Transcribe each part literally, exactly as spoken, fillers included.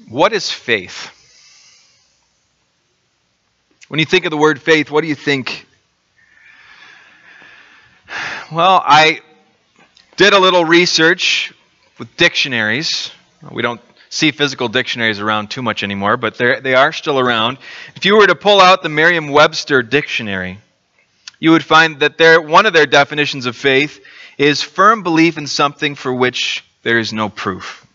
What is faith? When you think of the word faith, what do you think? Well, I did a little research with dictionaries. We don't see physical dictionaries around too much anymore, but they are still around. If you were to pull out the Merriam-Webster dictionary, you would find that their, one of their definitions of faith is firm belief in something for which there is no proof.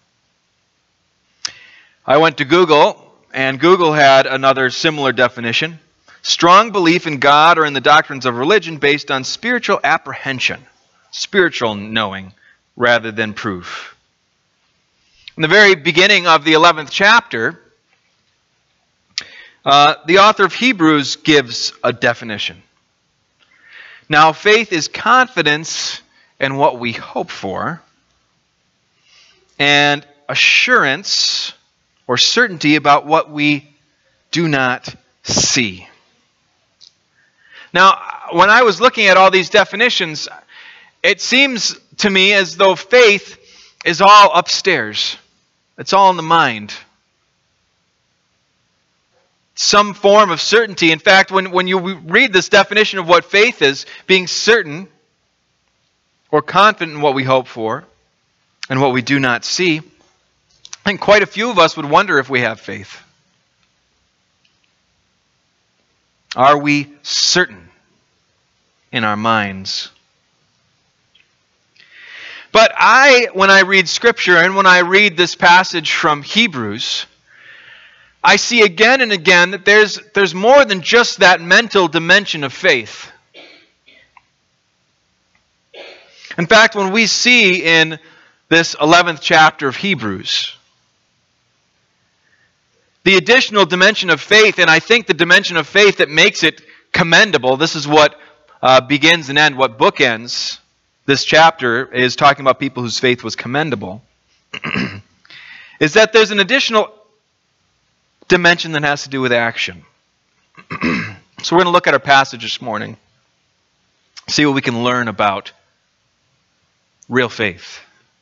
I went to Google, and Google had another similar definition. Strong belief in God or in the doctrines of religion based on spiritual apprehension, spiritual knowing, rather than proof. In the very beginning of the eleventh chapter, uh, the author of Hebrews gives a definition. Now, faith is confidence in what we hope for, and assurance or certainty about what we do not see. Now, when I was looking at all these definitions, it seems to me as though faith is all upstairs. It's all in the mind. Some form of certainty. In fact, when, when you read this definition of what faith is, being certain or confident in what we hope for and what we do not see, I think quite a few of us would wonder if we have faith. Are we certain in our minds? But I, when I read Scripture and when I read this passage from Hebrews, I see again and again that there's, there's more than just that mental dimension of faith. In fact, when we see in this eleventh chapter of Hebrews, the additional dimension of faith, and I think the dimension of faith that makes it commendable, this is what uh, begins and ends, what bookends this chapter is talking about people whose faith was commendable, is that there's an additional dimension that has to do with action. So we're going to look at our passage this morning, see what we can learn about real faith.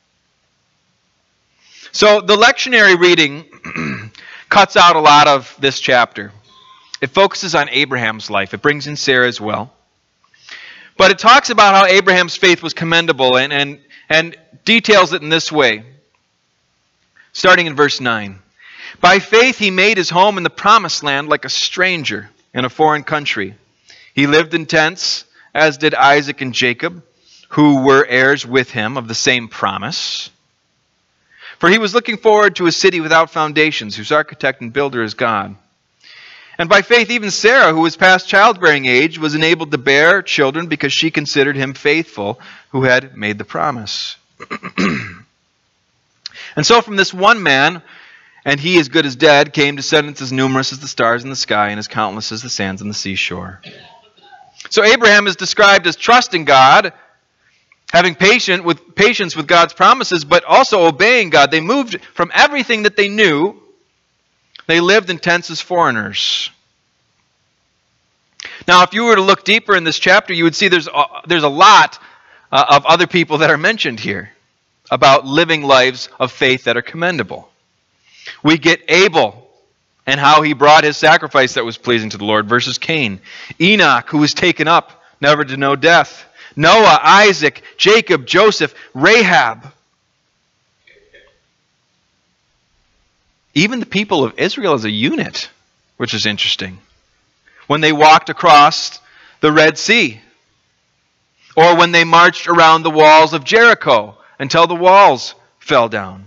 So the lectionary reading cuts out a lot of this chapter. It focuses on Abraham's life. It brings in Sarah as well. But it talks about how Abraham's faith was commendable and, and, and details it in this way. Starting in verse nine. By faith he made his home in the promised land like a stranger in a foreign country. He lived in tents, as did Isaac and Jacob, who were heirs with him of the same promise. For he was looking forward to a city without foundations, whose architect and builder is God. And by faith even Sarah, who was past childbearing age, was enabled to bear children because she considered him faithful who had made the promise. And so from this one man, and he as good as dead, came descendants as numerous as the stars in the sky and as countless as the sands on the seashore. So Abraham is described as trusting God, having patient with, patience with God's promises, but also obeying God. They moved from everything that they knew. They lived in tents as foreigners. Now, if you were to look deeper in this chapter, you would see there's a, there's a lot uh, of other people that are mentioned here about living lives of faith that are commendable. We get Abel and how he brought his sacrifice that was pleasing to the Lord versus Cain. Enoch, who was taken up, never to know death. Noah, Isaac, Jacob, Joseph, Rahab. Even the people of Israel as a unit, which is interesting. When they walked across the Red Sea, or when they marched around the walls of Jericho until the walls fell down.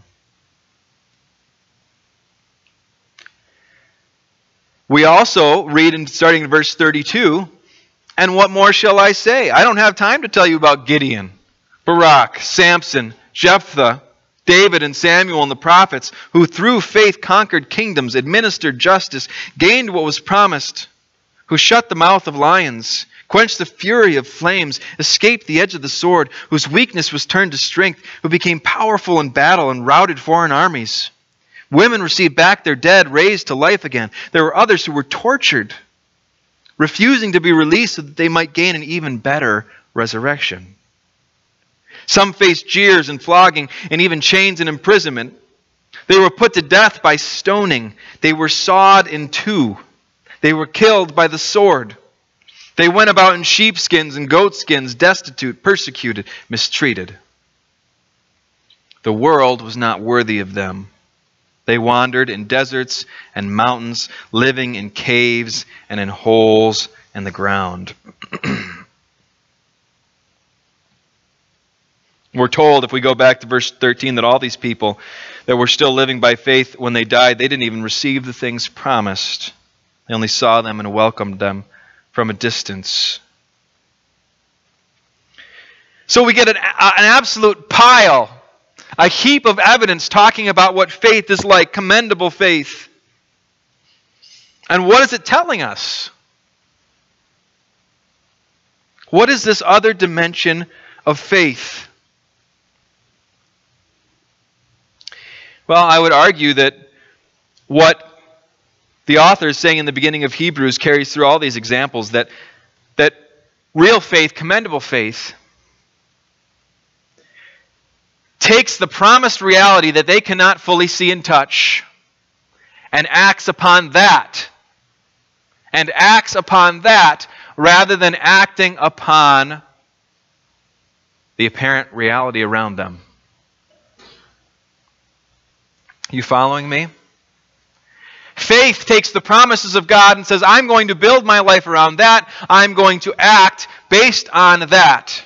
We also read, in, starting in verse thirty-two, and what more shall I say? I don't have time to tell you about Gideon, Barak, Samson, Jephthah, David and Samuel and the prophets, who through faith conquered kingdoms, administered justice, gained what was promised, who shut the mouth of lions, quenched the fury of flames, escaped the edge of the sword, whose weakness was turned to strength, who became powerful in battle and routed foreign armies. Women received back their dead, raised to life again. There were others who were tortured, refusing to be released so that they might gain an even better resurrection. Some faced jeers and flogging and even chains and imprisonment. They were put to death by stoning. They were sawed in two. They were killed by the sword. They went about in sheepskins and goatskins, destitute, persecuted, mistreated. The world was not worthy of them. They wandered in deserts and mountains, living in caves and in holes in the ground. We're told, if we go back to verse thirteen, that all these people that were still living by faith when they died, they didn't even receive the things promised. They only saw them and welcomed them from a distance. So we get an, an absolute pile, a heap of evidence talking about what faith is like, commendable faith. And what is it telling us? What is this other dimension of faith? Well, I would argue that what the author is saying in the beginning of Hebrews carries through all these examples, that, that real faith, commendable faith, takes the promised reality that they cannot fully see and touch and acts upon that. And acts upon that rather than acting upon the apparent reality around them. You following me? Faith takes the promises of God and says, I'm going to build my life around that. I'm going to act based on that.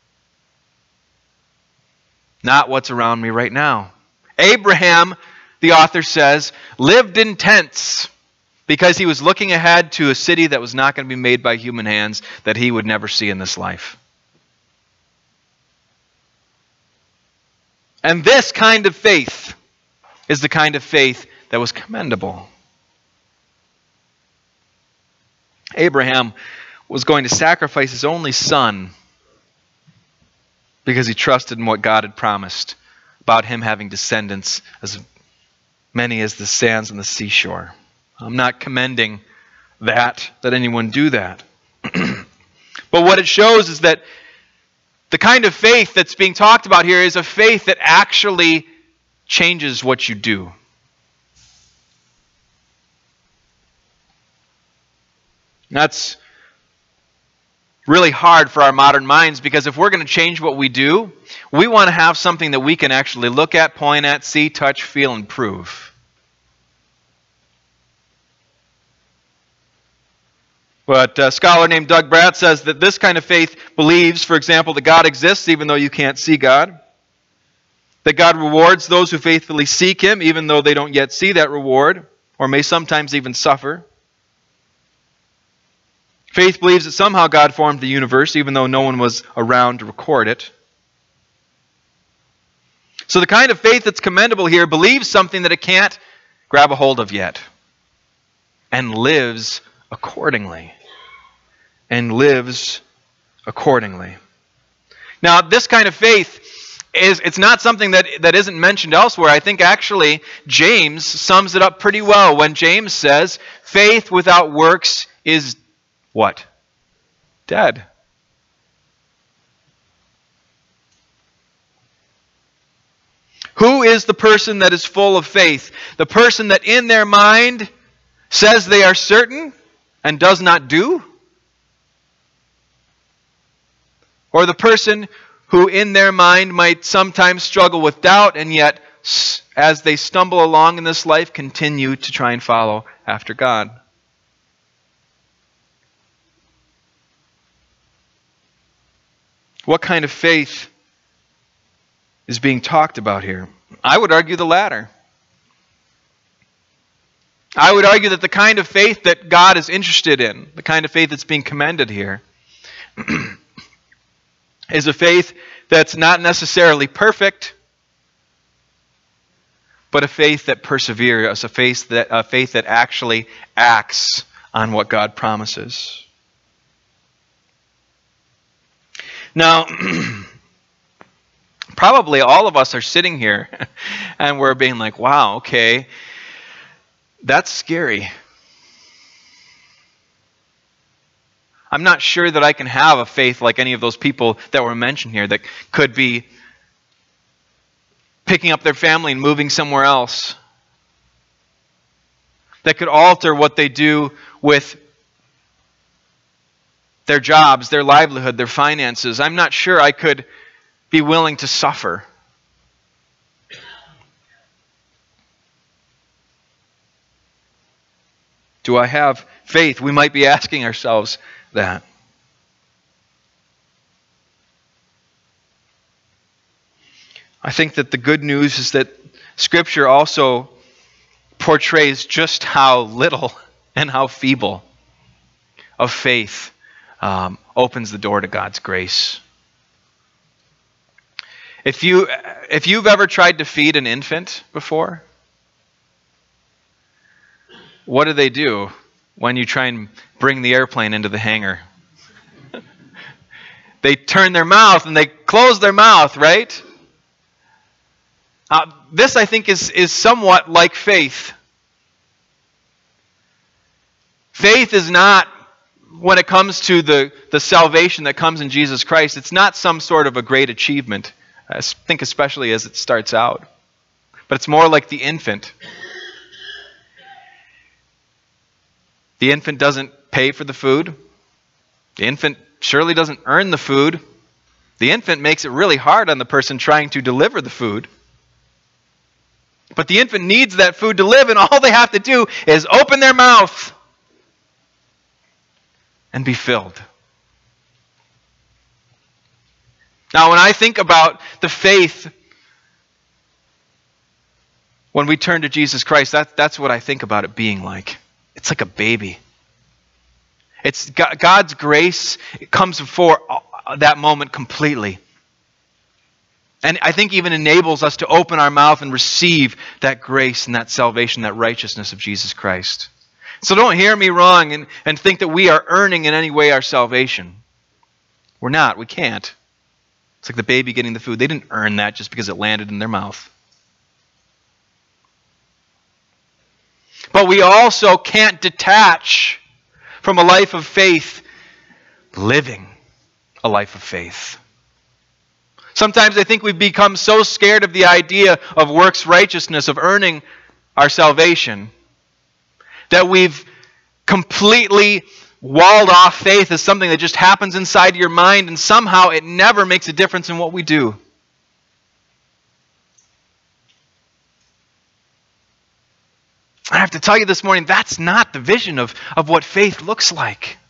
Not what's around me right now. Abraham, the author says, lived in tents because he was looking ahead to a city that was not going to be made by human hands, that he would never see in this life. And this kind of faith is the kind of faith that was commendable. Abraham was going to sacrifice his only son because he trusted in what God had promised about him having descendants as many as the sands on the seashore. I'm not commending that, that anyone do that. But what it shows is that the kind of faith that's being talked about here is a faith that actually changes what you do. That's really hard for our modern minds, because if we're going to change what we do, we want to have something that we can actually look at, point at, see, touch, feel, and prove. But a scholar named Doug Bratt says that this kind of faith believes, for example, that God exists even though you can't see God. That God rewards those who faithfully seek Him even though they don't yet see that reward, or may sometimes even suffer. Faith believes that somehow God formed the universe even though no one was around to record it. So the kind of faith that's commendable here believes something that it can't grab a hold of yet, and lives accordingly. And lives accordingly. Now, this kind of faith is, it's not something that, that isn't mentioned elsewhere. I think actually James sums it up pretty well when James says, faith without works is what? Dead. Who is the person that is full of faith? The person that in their mind says they are certain and does not do? Or the person who in their mind might sometimes struggle with doubt and yet, as they stumble along in this life, continue to try and follow after God? What kind of faith is being talked about here? I would argue the latter. I would argue that the kind of faith that God is interested in, the kind of faith that's being commended here, is a faith that's not necessarily perfect, but a faith that perseveres, a faith that, a faith that actually acts on what God promises. Now, probably all of us are sitting here and we're being like, wow, okay, that's scary. I'm not sure that I can have a faith like any of those people that were mentioned here that could be picking up their family and moving somewhere else. That could alter what they do with their jobs, their livelihood, their finances. I'm not sure I could be willing to suffer. Do I have faith? We might be asking ourselves that. I think that the good news is that Scripture also portrays just how little and how feeble of faith um, opens the door to God's grace. If you, if you've ever tried to feed an infant before, what do they do when you try and bring the airplane into the hangar? They turn their mouth and they close their mouth, right? Uh, this, I think, is, is somewhat like faith. Faith is not, when it comes to the, the salvation that comes in Jesus Christ, it's not some sort of a great achievement. I think especially as it starts out. But it's more like the infant. The infant doesn't pay for the food. The infant surely doesn't earn the food. The infant makes it really hard on the person trying to deliver the food. But the infant needs that food to live, and all they have to do is open their mouth and be filled. Now, when I think about the faith, when we turn to Jesus Christ, that, that's what I think about it being like. It's like a baby. It's God's grace comes before that moment completely. And I think even enables us to open our mouth and receive that grace and that salvation, that righteousness of Jesus Christ. So don't hear me wrong and, and think that we are earning in any way our salvation. We're not. We can't. It's like the baby getting the food. They didn't earn that just because it landed in their mouth. But we also can't detach from a life of faith, living a life of faith. Sometimes I think we've become so scared of the idea of works righteousness, of earning our salvation, that we've completely walled off faith as something that just happens inside your mind, and somehow it never makes a difference in what we do. I have to tell you this morning, that's not the vision of, of what faith looks like.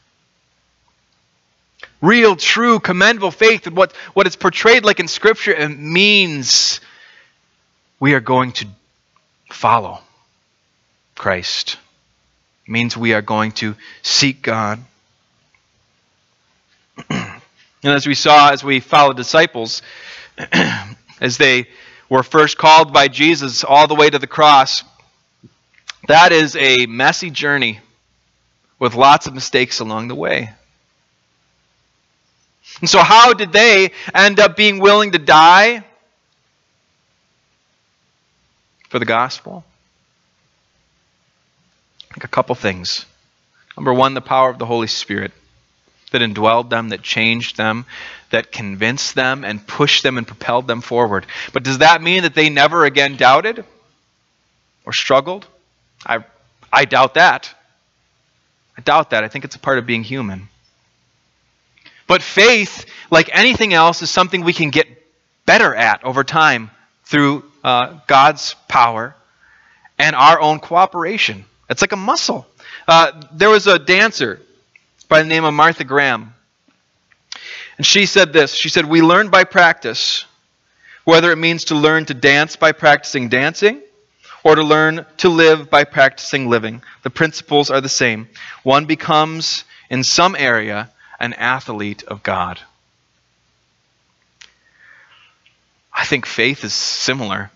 Real, true, commendable faith, and what, what it's portrayed like in Scripture, it means we are going to follow Christ. It means we are going to seek God. And as we saw, as we followed disciples, as they were first called by Jesus all the way to the cross, that is a messy journey with lots of mistakes along the way. And so how did they end up being willing to die for the gospel? I think a couple things. Number one, the power of the Holy Spirit that indwelled them, that changed them, that convinced them and pushed them and propelled them forward. But does that mean that they never again doubted or struggled? I, I doubt that. I doubt that. I think it's a part of being human. But faith, like anything else, is something we can get better at over time through uh, God's power and our own cooperation. It's like a muscle. Uh, there was a dancer by the name of Martha Graham. And she said this. She said, "We learn by practice, whether it means to learn to dance by practicing dancing, or to learn to live by practicing living. The principles are the same. One becomes, in some area, an athlete of God." I think faith is similar.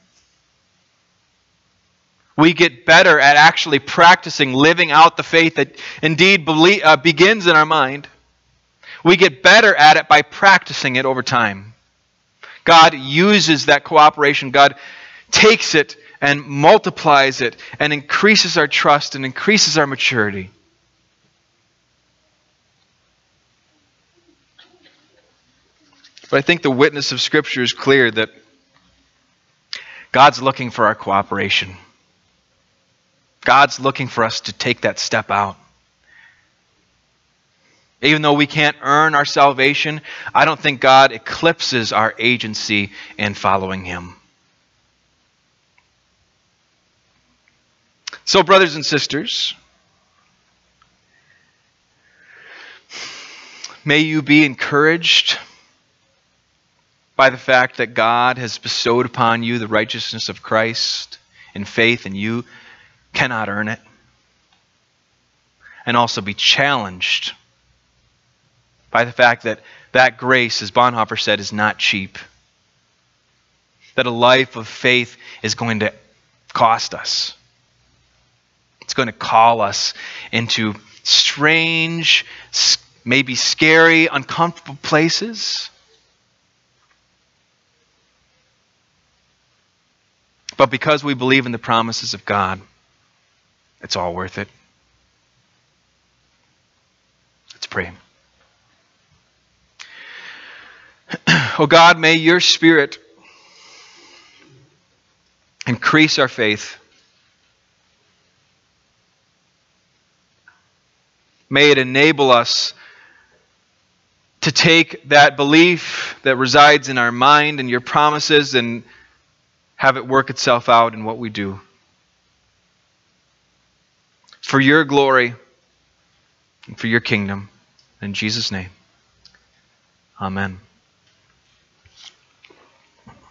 We get better at actually practicing living out the faith that indeed believe, uh, begins in our mind. We get better at it by practicing it over time. God uses that cooperation. God takes it and multiplies it and increases our trust and increases our maturity. But I think the witness of Scripture is clear that God's looking for our cooperation. God's looking for us to take that step out. Even though we can't earn our salvation, I don't think God eclipses our agency in following Him. So, brothers and sisters, may you be encouraged by the fact that God has bestowed upon you the righteousness of Christ in faith, and you cannot earn it. And also be challenged by the fact that that grace, as Bonhoeffer said, is not cheap. That a life of faith is going to cost us. It's going to call us into strange, maybe scary, uncomfortable places. But because we believe in the promises of God, it's all worth it. Let's pray. Oh God, may your Spirit increase our faith. May it enable us to take that belief that resides in our mind and your promises and have it work itself out in what we do. For your glory and for your kingdom. In Jesus' name, amen.